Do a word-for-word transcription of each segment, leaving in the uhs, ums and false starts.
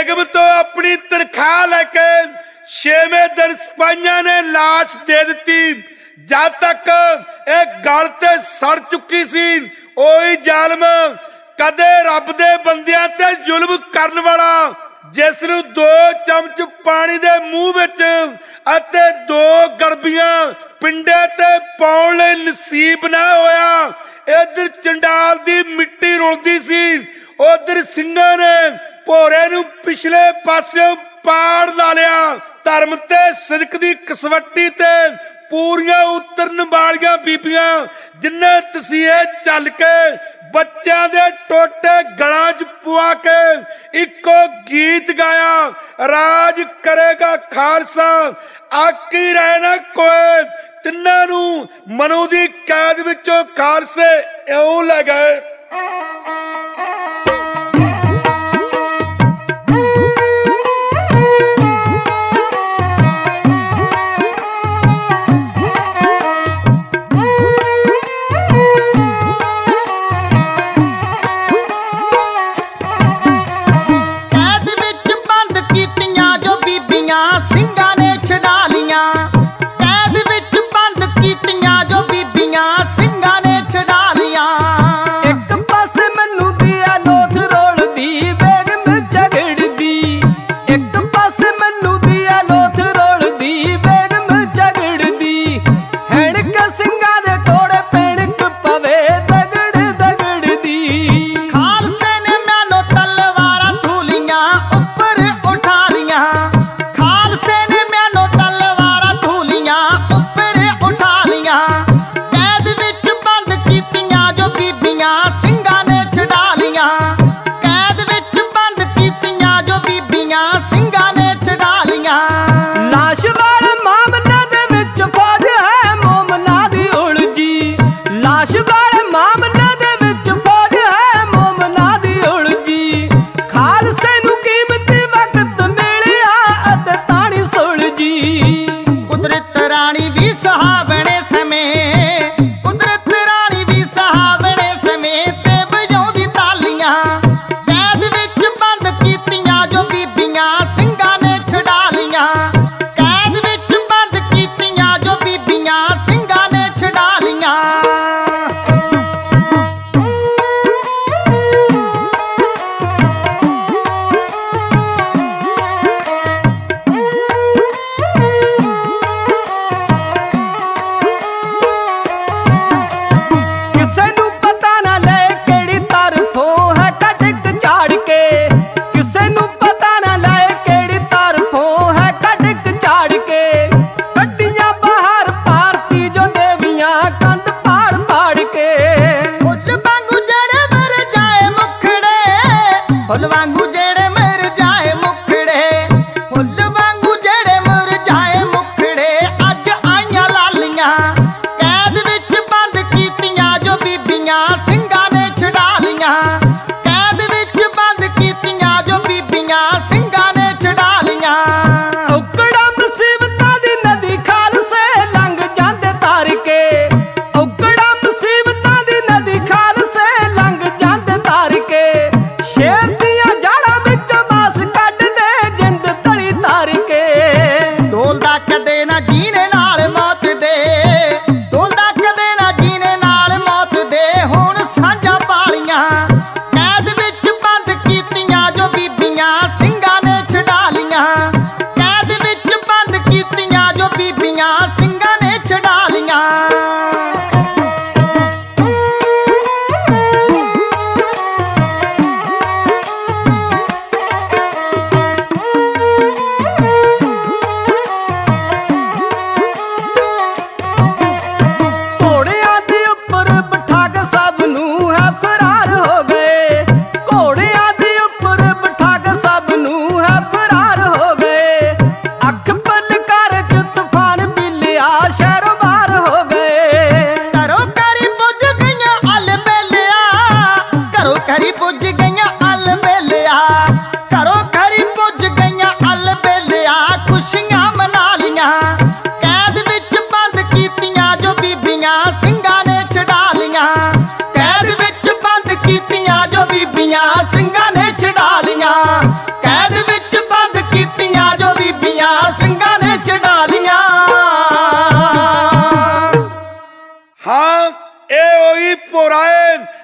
बेगम तो अपनी तनख्वाह लैके छेवें दिन सिपाहियों ने लाश दे दी। जब तक एक गल ते सड़ चुकी सी ओही जालम कदे रब दे बंदियां ते जुल्म करन वाला जिस नूं दो चमच पानी दे मूंह विच अते दो गड़बियां पिंडे ते पाउण लई नसीब ना होया। इधर चंडाल दी मिट्टी रुलदी सी, उधर सिंघां ने भोरे नूं पिछले पासियों पाड़ ला लिया। धर्म ते सिदक दी कसवट्टी ते पूरियां उतरन वालियां बीबियां जिन्ने तसीहे चल के बच्चों दे टोटे गलां च पुआ के इको गीत गाया, राज करेगा खालसा आकी रहे ना कोई। तिन्हां नूं मनु दी कैद विचों खालसे इउं लै गए।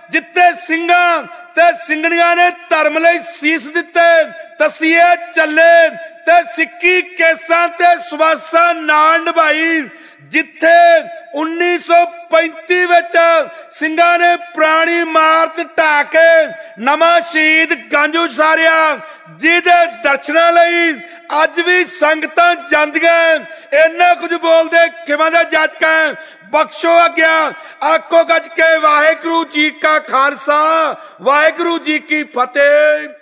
ਜਿੱਥੇ ਸਿੰਘਾਂ ਤੇ ਸਿੰਘਣੀਆਂ ਨੇ ਧਰਮ ਲਈ ਸੀਸ ਦਿੱਤੇ, ਤਸੀਹੇ ਚੱਲੇ ਤੇ ਸਿੱਕੀ ਕੇਸਾਂ ਤੇ ਸੁਵਾਸਾਂ ਨਾਲ ਨਿਭਾਈ। ਜਿੱਥੇ ਉੱਨੀ ਸੌ ਪੈਂਤੀ ਵਿੱਚ ਸਿੰਘਾਂ ਨੇ ਪੁਰਾਣੀ ਇਮਾਰਤ ਢਾਹ ਕੇ ਨਵਾਂ ਸ਼ਹੀਦ ਗੰਜ ਉਸਾਰਿਆ, ਜਿਹਦੇ ਦਰਸ਼ਨਾਂ ਲਈ ਅੱਜ ਵੀ ਸੰਗਤਾਂ ਜਾਂਦੀਆਂ। ਇੰਨਾ ਕੁਝ ਬੋਲਦੇ ਖਿਮਾਂ ਦੇ ਜਾਚਕਾਂ, ਬਖਸ਼ੋ ਆਗਿਆ, ਆਖੋ ਗੱਜ ਕੇ ਵਾਹਿਗੁਰੂ ਜੀ ਕਾ ਖਾਲਸਾ, ਵਾਹਿਗੁਰੂ ਜੀ ਕੀ ਫਤਿਹ।